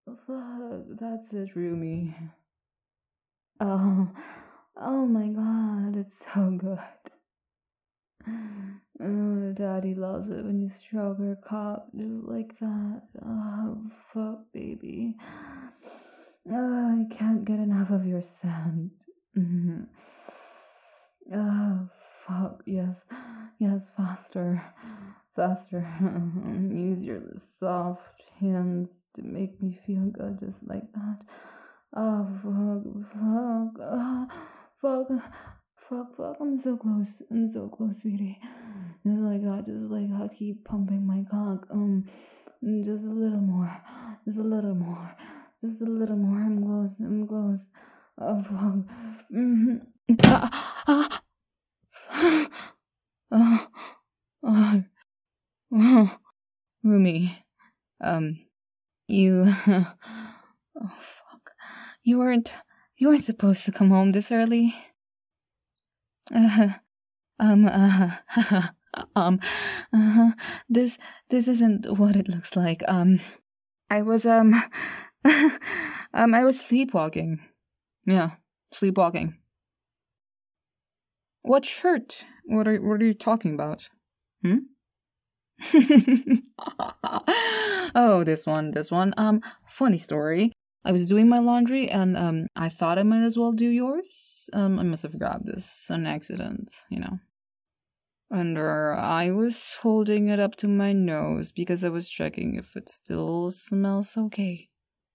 Fuck, that's it, Rumi. Oh, oh my god, it's so good. Oh, Daddy loves it when you stroke her cock just like that. Oh, fuck, baby. Oh, I can't get enough of your scent. Mhm. Oh, fuck, yes. Yes, faster. Faster. Use your soft hands to make me feel good just like that. Oh, fuck, fuck. Fuck. Fuck, fuck. I'm so close. I'm so close, sweetie. Just like that. Just like that. Keep pumping my cock. Just a little more. Just a little more. Just a little more. I'm close. I'm close. Oh, fuck. Mm-hmm. Ah, ah. Oh, oh, oh, Rumi, um, you, oh fuck, you weren't, you weren't supposed to come home this early. Uh, um, uh, um, uh, this, this isn't what it looks like. I was, I was sleepwalking. Yeah, sleepwalking. What shirt? What are you talking about? Hmm? Oh, this one. Funny story. I was doing my laundry and I thought I might as well do yours. I must have grabbed this on accident, you know. And I was holding it up to my nose because I was checking if it still smells okay.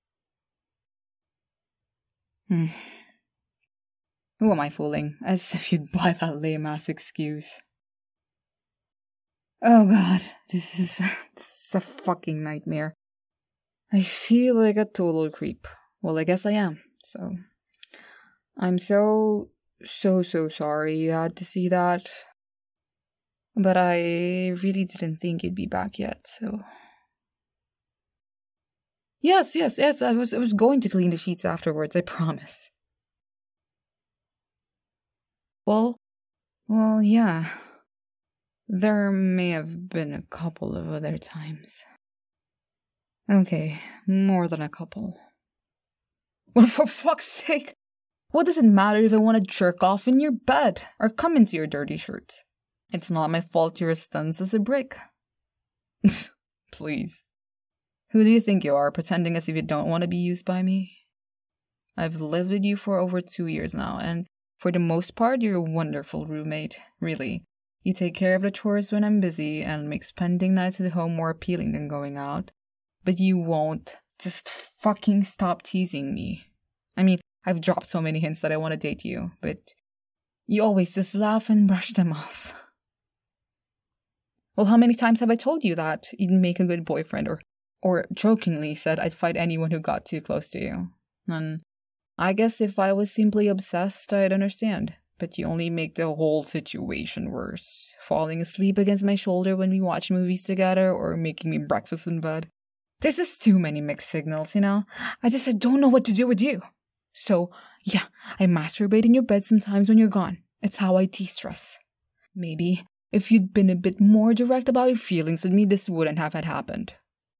Hmm. Who am I fooling? As if you'd buy that lame ass excuse. Oh god, this is a fucking nightmare. I feel like a total creep. Well, I guess I am, so. I'm so sorry you had to see that. But I really didn't think you'd be back yet, so. Yes, I was going to clean the sheets afterwards, I promise. Well, yeah. There may have been a couple of other times. Okay, more than a couple. Well, for fuck's sake! What does it matter if I want to jerk off in your bed or come into your dirty shirt? It's not my fault you're as tense as a brick. Please. Who do you think you are, pretending as if you don't want to be used by me? I've lived with you for over 2 years now, and for the most part, you're a wonderful roommate, really. You take care of the chores when I'm busy and make spending nights at home more appealing than going out. But you won't just fucking stop teasing me. I mean, I've dropped so many hints that I want to date you, but you always just laugh and brush them off. Well, how many times have I told you that you'd make a good boyfriend, or jokingly said I'd fight anyone who got too close to you? And I guess if I was simply obsessed, I'd understand. But you only make the whole situation worse. Falling asleep against my shoulder when we watch movies together, or making me breakfast in bed. There's just too many mixed signals, you know? I don't know what to do with you. So, yeah, I masturbate in your bed sometimes when you're gone. It's how I de-stress. Maybe if you'd been a bit more direct about your feelings with me, this wouldn't have had happened.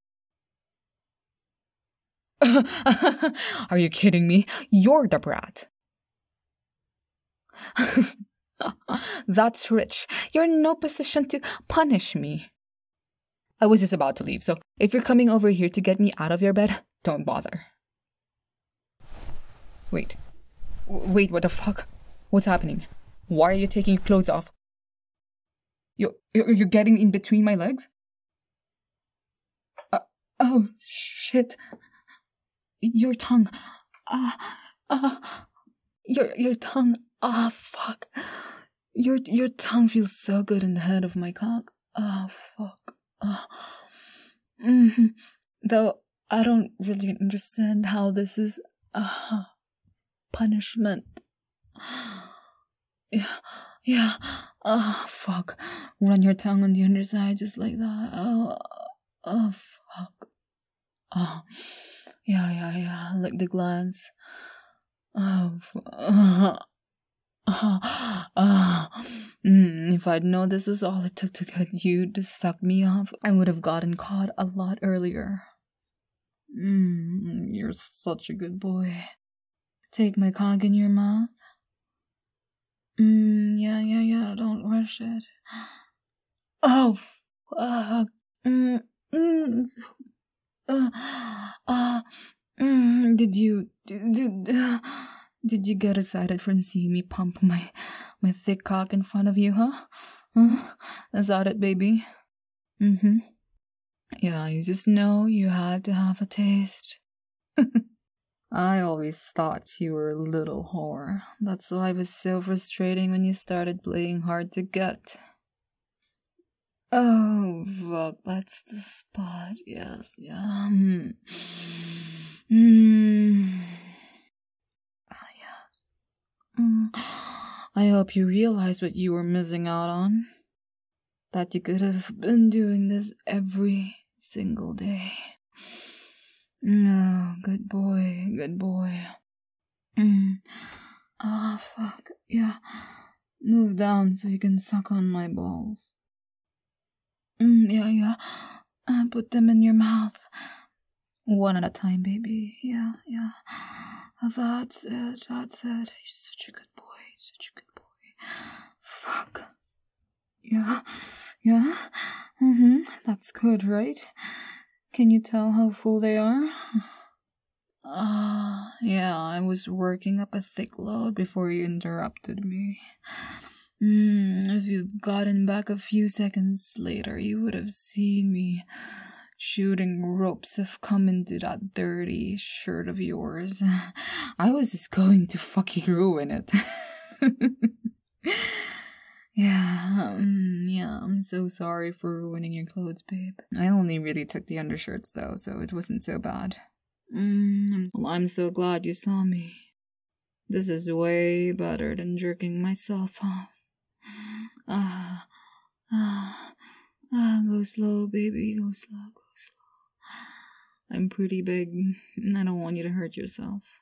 Are you kidding me? You're the brat. That's rich. You're in no position to punish me. I was just about to leave, so if you're coming over here to get me out of your bed, don't bother. Wait, what the fuck? What's happening? Why are you taking your clothes off? You're getting in between my legs? Oh, shit. Your tongue. Your tongue. Fuck. Your tongue feels so good in the head of my cock. Fuck. Though I don't really understand how this is punishment. Yeah. Fuck. Run your tongue on the underside just like that. Fuck. Yeah. Lick the glands. If I'd known this was all it took to get you to suck me off, I would have gotten caught a lot earlier. You're such a good boy. Take my cock in your mouth. Yeah, don't rush it. Oh, fuck. Did you get excited from seeing me pump my thick cock in front of you, huh? Is that it, baby? Yeah, you just know you had to have a taste. I always thought you were a little whore. That's why it was so frustrating when you started playing hard to get. Oh, fuck, that's the spot. Yes, yeah. I hope you realize what you were missing out on. That you could have been doing this every single day. No, good boy, good boy. Fuck, yeah. Move down so you can suck on my balls. Yeah. Put them in your mouth. One at a time, baby. Yeah. That's it. You're such a good boy. Fuck. Yeah. That's good, right? Can you tell how full they are? Yeah, I was working up a thick load before you interrupted me. If you'd gotten back a few seconds later, you would have seen me shooting ropes of cum into that dirty shirt of yours. I was just going to fucking ruin it. Yeah, I'm so sorry for ruining your clothes, babe. I only really took the undershirts, though, so it wasn't so bad. I'm so glad you saw me. This is way better than jerking myself off. Go slow, baby, go slow. I'm pretty big, and I don't want you to hurt yourself.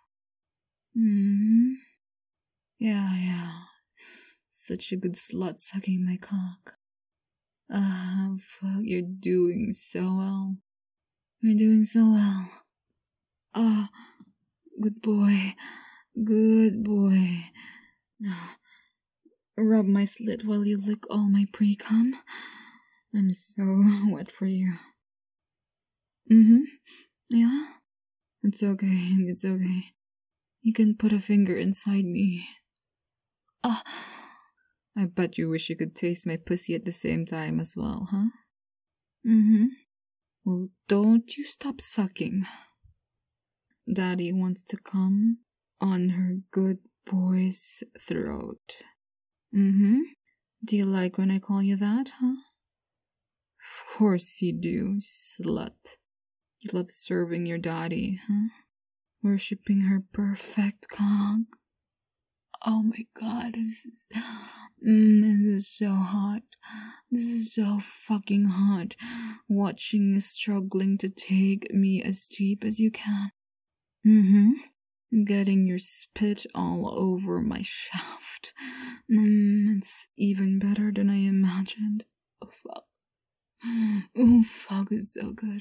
Yeah. Such a good slut sucking my cock. Fuck, you're doing so well. Good boy. Now, rub my slit while you lick all my pre-cum. I'm so wet for you. Yeah? It's okay. You can put a finger inside me. I bet you wish you could taste my pussy at the same time as well, huh? Well, don't you stop sucking. Daddy wants to come on her good boy's throat. Do you like when I call you that, huh? Of course you do, slut. You love serving your daddy, huh? Worshipping her perfect cock. Oh my god, this is so hot. This is so fucking hot. Watching you struggling to take me as deep as you can. Getting your spit all over my shaft. It's even better than I imagined. Oh fuck. It's so good,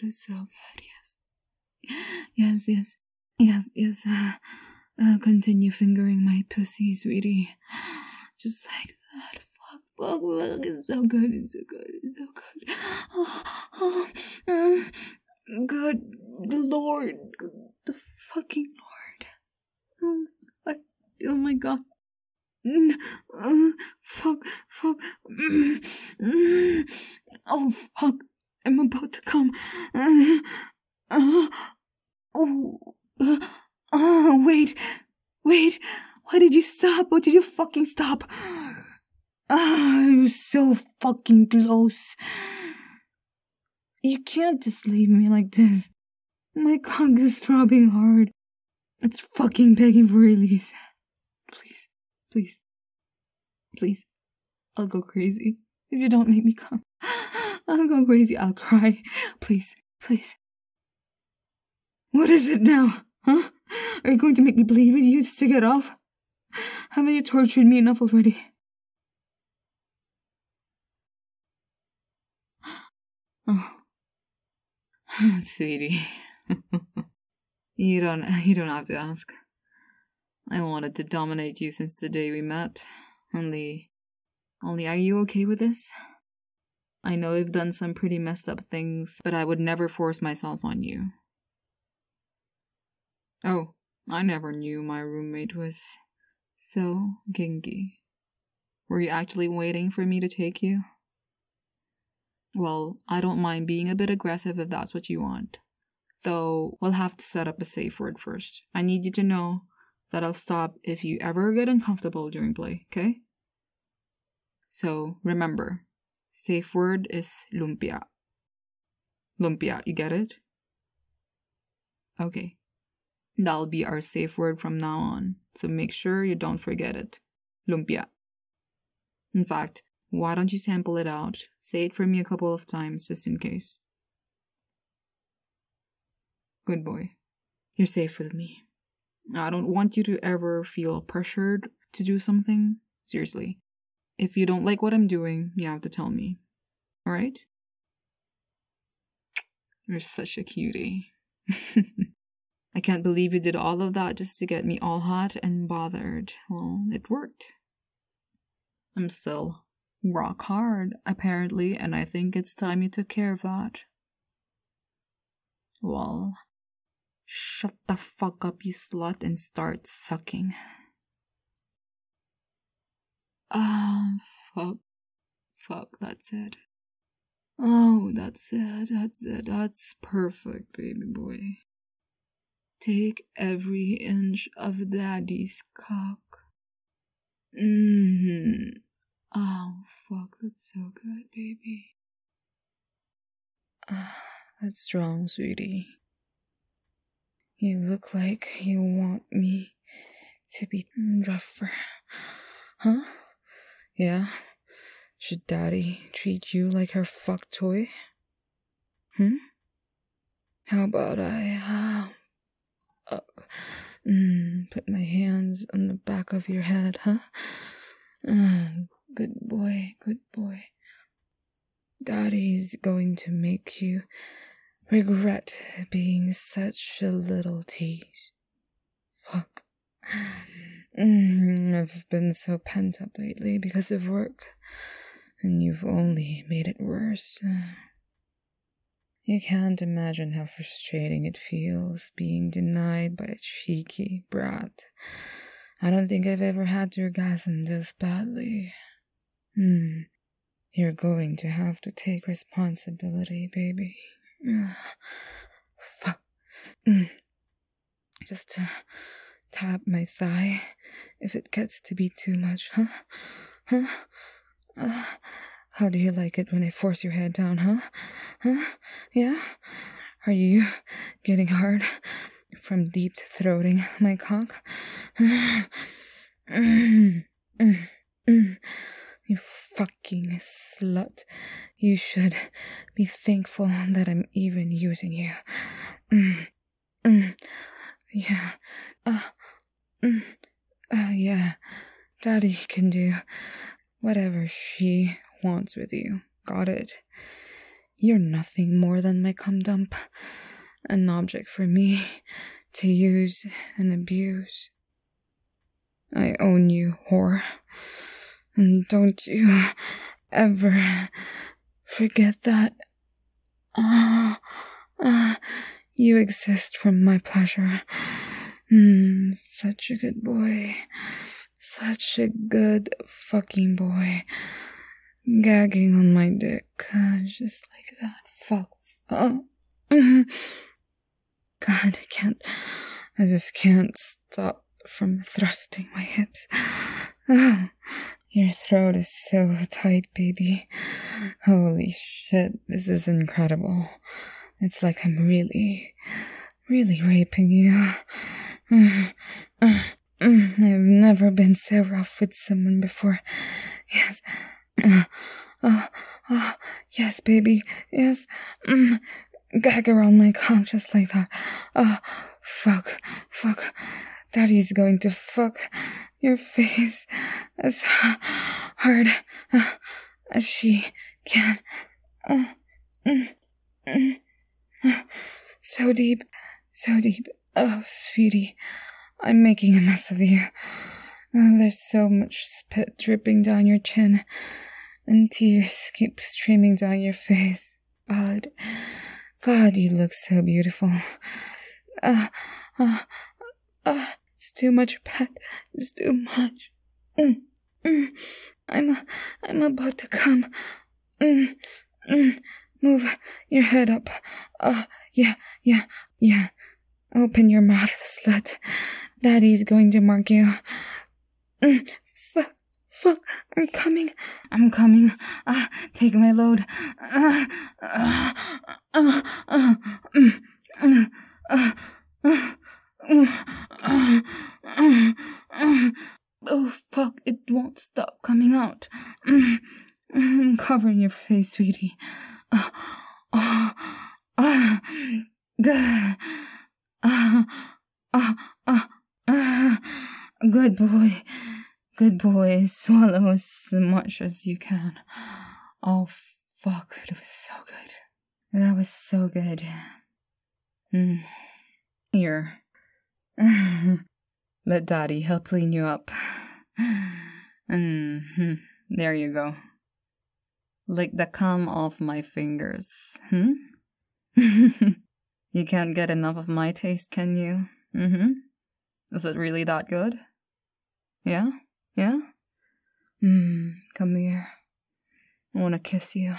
yes. Continue fingering my pussy, sweetie. Just like that. Fuck, it's so good. Good Lord. The fucking Lord. Oh my god. Fuck. Oh, fuck. I'm about to come. Wait. Why did you stop? Why did you fucking stop? You're so fucking close. You can't just leave me like this. My cock is throbbing hard. It's fucking begging for release. Please. I'll go crazy. If you don't make me come, I'll go crazy. I'll cry. Please. What is it now? Huh? Are you going to make me bleed with you just to get off? Haven't you tortured me enough already? Oh. Sweetie. You don't have to ask. I wanted to dominate you since the day we met. Only are you okay with this? I know I've done some pretty messed up things, but I would never force myself on you. Oh, I never knew my roommate was so kinky. Were you actually waiting for me to take you? Well, I don't mind being a bit aggressive if that's what you want. Though, we'll have to set up a safe word first. I need you to know that I'll stop if you ever get uncomfortable during play, okay? So, remember, safe word is lumpia. Lumpia, you get it? Okay. That'll be our safe word from now on, so make sure you don't forget it. Lumpia. In fact, why don't you sample it out? Say it for me a couple of times, just in case. Good boy. You're safe with me. I don't want you to ever feel pressured to do something. Seriously. If you don't like what I'm doing, you have to tell me. Alright? You're such a cutie. I can't believe you did all of that just to get me all hot and bothered. Well, it worked. I'm still rock hard, apparently, and I think it's time you took care of that. Well, shut the fuck up, you slut, and start sucking. Fuck. Fuck, that's it. Oh, that's it. That's perfect, baby boy. Take every inch of daddy's cock. Oh, fuck, that's so good, baby. That's strong, sweetie. You look like you want me to be rougher. Huh? Yeah? Should daddy treat you like her fuck toy? How about I, put my hands on the back of your head, huh? Good boy. Daddy's going to make you regret being such a little tease. Fuck. I've been so pent up lately because of work, and you've only made it worse. You can't imagine how frustrating it feels being denied by a cheeky brat. I don't think I've ever had to orgasm this badly. You're going to have to take responsibility, baby. Fuck. Just tap my thigh if it gets to be too much, huh? How do you like it when I force your head down, huh? Yeah? Are you getting hard from deep throating my cock? You fucking slut. You should be thankful that I'm even using you. Yeah. Yeah. Daddy can do whatever she wants with you. Got it? You're nothing more than my cum dump. An object for me to use and abuse. I own you, whore. And don't you ever forget that. You exist for my pleasure. Such a good boy. Such a good fucking boy. Gagging on my dick. Just like that. Fuck. God, I just can't stop from thrusting my hips. Your throat is so tight, baby. Holy shit, this is incredible. It's like I'm really, really raping you. I've never been so rough with someone before. Yes. Yes, baby. Yes. Gag around my cock just like that. Fuck. Daddy's going to fuck your face as hard as she can. So deep. Oh, sweetie, I'm making a mess of you. There's so much spit dripping down your chin, and tears keep streaming down your face. God, you look so beautiful. It's too much, Pat. It's too much. I'm about to come. Move your head up. Yeah. Open your mouth, slut. Daddy's going to mark you. Fuck, I'm coming. Take my load. Oh, fuck, it won't stop coming out. I'm covering your face, sweetie. Good boy. Swallow as much as you can. Oh, fuck, it was so good. That was so good. Here. Let Daddy help clean you up. There you go. Lick the cum off my fingers. You can't get enough of my taste, can you? Is it really that good? Yeah? Come here. I want to kiss you.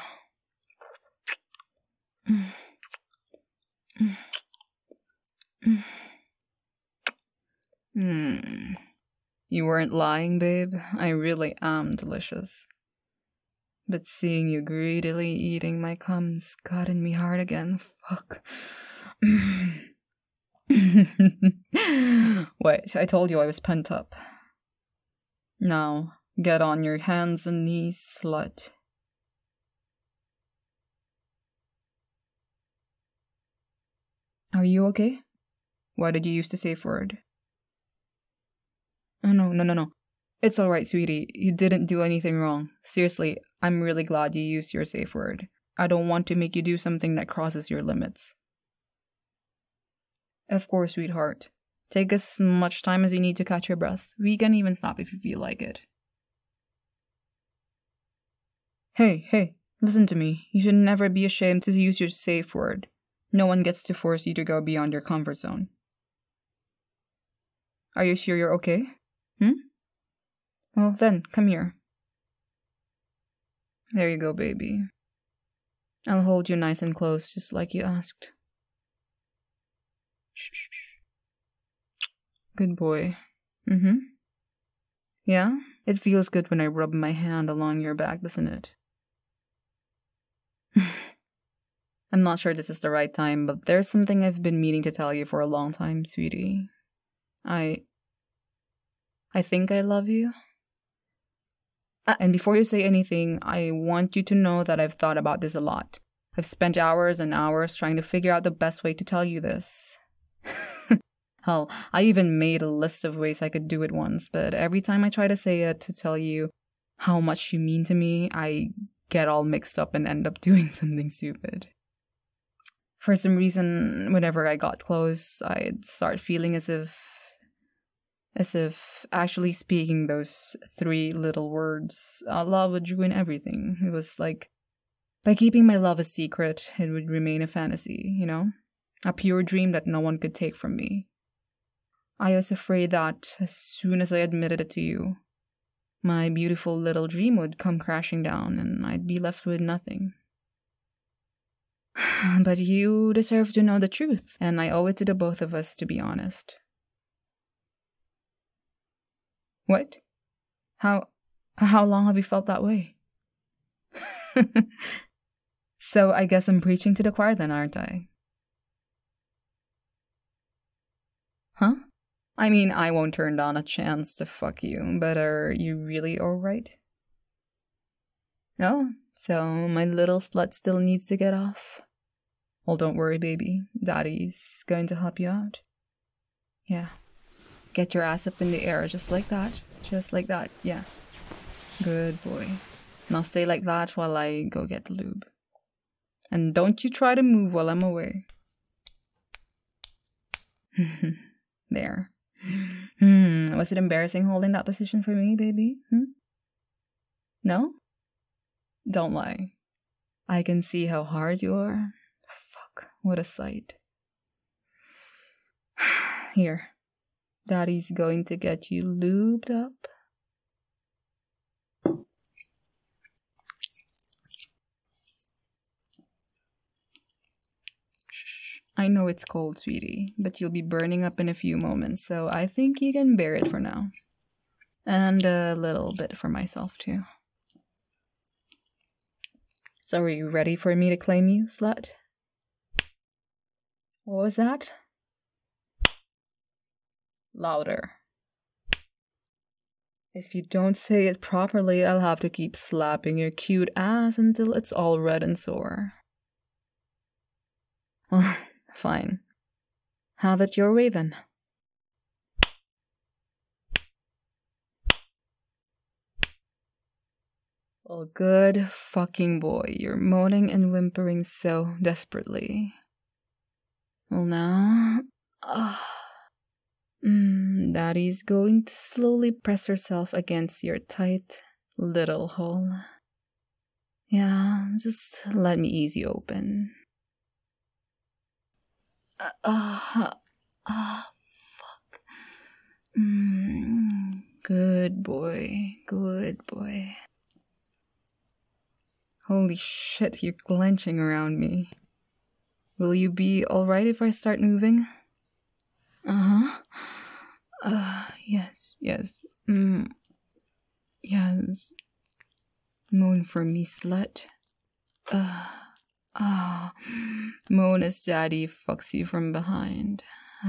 You weren't lying, babe. I really am delicious. But seeing you greedily eating my cum's gotten me hard again. Fuck. Wait, I told you I was pent up. Now, get on your hands and knees, slut. Are you okay? Why did you use the safe word? Oh, no. It's alright, sweetie. You didn't do anything wrong. Seriously, I'm really glad you used your safe word. I don't want to make you do something that crosses your limits. Of course, sweetheart. Take as much time as you need to catch your breath. We can even stop if you feel like it. Hey, listen to me. You should never be ashamed to use your safe word. No one gets to force you to go beyond your comfort zone. Are you sure you're okay? Well then, come here. There you go, baby. I'll hold you nice and close, just like you asked. Shh. Good boy. Yeah? It feels good when I rub my hand along your back, doesn't it? I'm not sure this is the right time, but there's something I've been meaning to tell you for a long time, sweetie. I think I love you. And before you say anything, I want you to know that I've thought about this a lot. I've spent hours and hours trying to figure out the best way to tell you this. Hell, I even made a list of ways I could do it once, but every time I try to say it to tell you how much you mean to me, I get all mixed up and end up doing something stupid. For some reason, whenever I got close, I'd start feeling as if actually speaking those 3 little words out loud would ruin everything. It was like, by keeping my love a secret, it would remain a fantasy, you know? A pure dream that no one could take from me. I was afraid that as soon as I admitted it to you, my beautiful little dream would come crashing down and I'd be left with nothing. But you deserve to know the truth, and I owe it to the both of us to be honest. What? How long have you felt that way? So I guess I'm preaching to the choir then, aren't I? Huh? I mean, I won't turn down a chance to fuck you, but are you really alright? No? So my little slut still needs to get off? Well, don't worry, baby. Daddy's going to help you out. Yeah. Get your ass up in the air, just like that. Just like that, yeah. Good boy. Now stay like that while I go get the lube. And don't you try to move while I'm away. There. Was it embarrassing holding that position for me, baby? No? Don't lie. I can see how hard you are. Fuck, what a sight. Here. Daddy's going to get you lubed up. Shh. I know it's cold, sweetie, but you'll be burning up in a few moments, so I think you can bear it for now. And a little bit for myself, too. So are you ready for me to claim you, slut? What was that? Louder. If you don't say it properly, I'll have to keep slapping your cute ass until it's all red and sore. Well, fine. Have it your way then. Well, good fucking boy. You're moaning and whimpering so desperately. Well, now... Daddy's going to slowly press herself against your tight little hole. Yeah, just let me ease you open. Fuck. Good boy, good boy. Holy shit, you're clenching around me. Will you be alright if I start moving? Yes. Yes. Moan for me, slut. Moan as daddy fucks you from behind.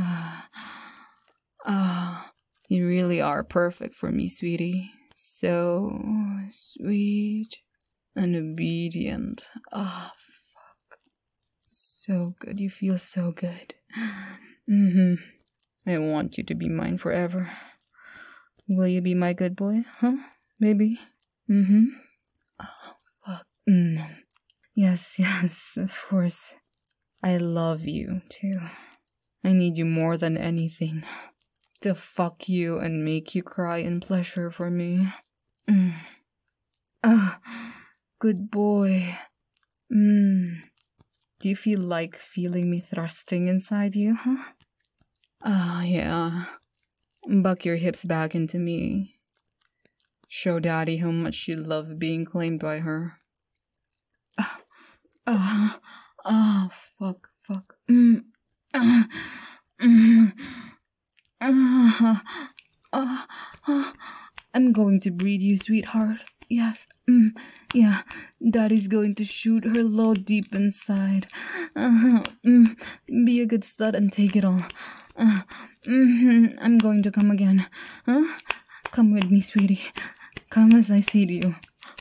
You really are perfect for me, sweetie. So sweet and obedient. Fuck. So good. You feel so good. I want you to be mine forever. Will you be my good boy? Huh? Baby? Fuck. Yes, of course. I love you, too. I need you more than anything. To fuck you and make you cry in pleasure for me. Good boy. Do you feel like feeling me thrusting inside you, huh? Yeah. Buck your hips back into me. Show daddy how much you love being claimed by her. Fuck. I'm going to breed you, sweetheart. Yes. Yeah. Daddy's going to shoot her load deep inside. Be a good slut and take it all. I'm going to come again. Come with me, sweetie. Come as I seed you.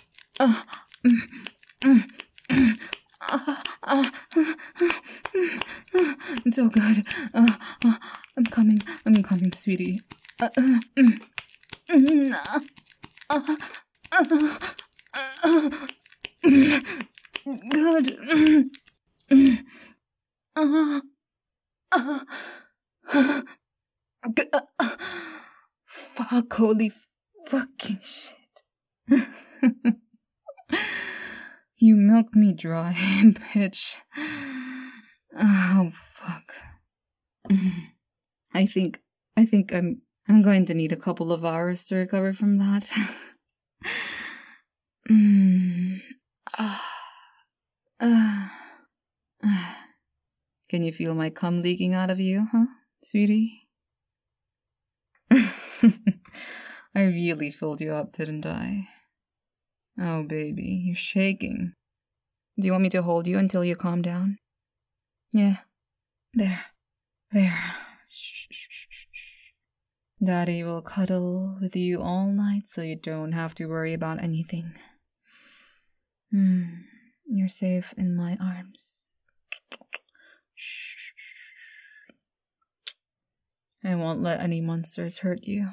It's so good. I'm coming, sweetie. Good. Fuck, holy fucking shit. You milked me dry, bitch. Oh, fuck. I think I'm going to need a couple of hours to recover from that. Can you feel my cum leaking out of you, huh, sweetie? I really filled you up, didn't I? Oh, baby, you're shaking. Do you want me to hold you until you calm down? Yeah. There. Shh. Daddy will cuddle with you all night so you don't have to worry about anything. You're safe in my arms. Shh. I won't let any monsters hurt you.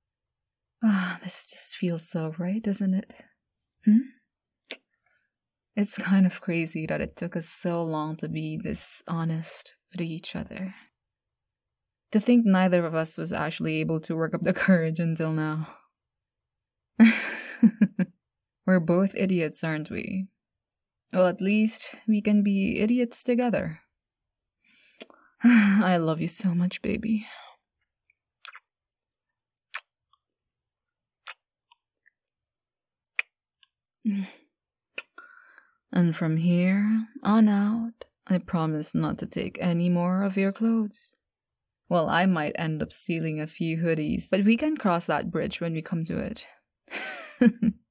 This just feels so right, doesn't it? It's kind of crazy that it took us so long to be this honest with each other. To think neither of us was actually able to work up the courage until now. We're both idiots, aren't we? Well, at least we can be idiots together. I love you so much, baby. And from here on out, I promise not to take any more of your clothes. Well, I might end up stealing a few hoodies, but we can cross that bridge when we come to it.